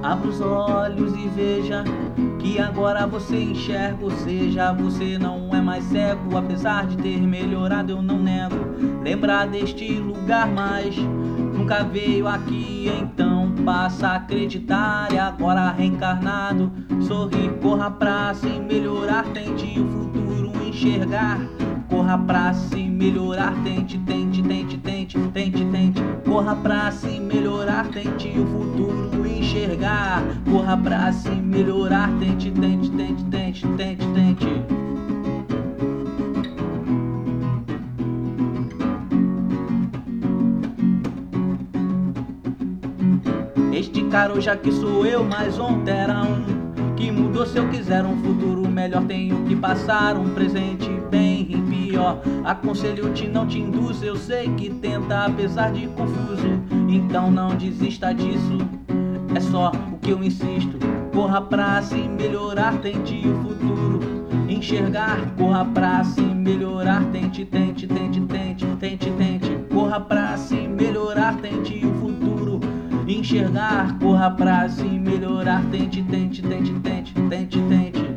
Abra os olhos e veja que agora você enxerga, ou seja, você não é mais cego. Apesar de ter melhorado, eu não nego. Lembrar deste lugar, mas nunca veio aqui, então passa a acreditar. E agora reencarnado, sorri, corra pra se melhorar, tente o futuro enxergar. Corra pra se melhorar, tente, tente, tente, tente, tente, tente. Corra pra se melhorar, tente o futuro enxergar. Corra pra se melhorar, tente, tente, tente, tente, tente, tente. Este cara já que sou eu, mas ontem era que mudou. Se eu quiser um futuro melhor, tenho que passar um presente bem pior. Aconselho-te, não te induz, eu sei que tenta, apesar de confuso. Então não desista disso, é só o que eu insisto. Corra pra se melhorar, tente o futuro enxergar. Corra pra se melhorar, tente, tente, tente, tente, tente, tente. Corra pra se melhorar, tente o futuro enxergar. Corra pra se melhorar, tente, tente, tente, tente, tente, tente.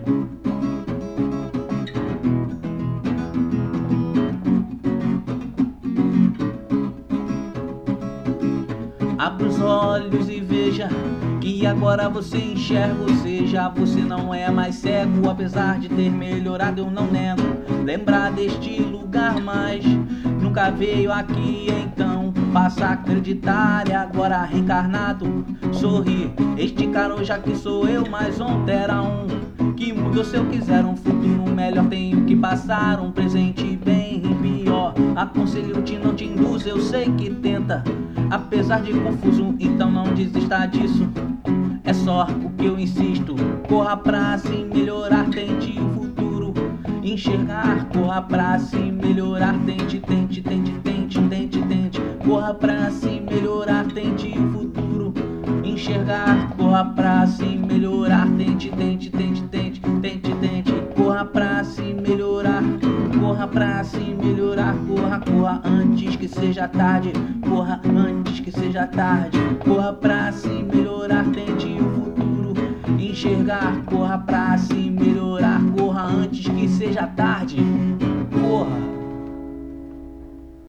Abra os olhos e veja que agora você enxerga, ou seja, você não é mais cego. Apesar de ter melhorado, eu não nego. Lembrar deste lugar, mas nunca veio aqui, então passa a acreditar. E agora reencarnado, sorri, este cara já que sou eu, mas ontem era que mudou. Se eu quiser um futuro melhor, tenho que passar um presente bem pior. Aconselho-te, não te induz, eu sei que tenta, apesar de confuso, então não desista disso, é só o que eu insisto. Corra pra se melhorar, tente o futuro enxergar. Corra pra se melhorar, tente, tente, tente, tente, tente, tente. Corra pra se melhorar, tente o futuro enxergar. Corra pra se melhorar, tente, tente, tente, tente, tente, tente. Corra pra se melhorar, corra pra se melhorar. Corra, corra antes que seja tarde. Corra antes que seja tarde. Corra pra se melhorar, tente o futuro enxergar. Corra pra se melhorar, corra antes que seja tarde.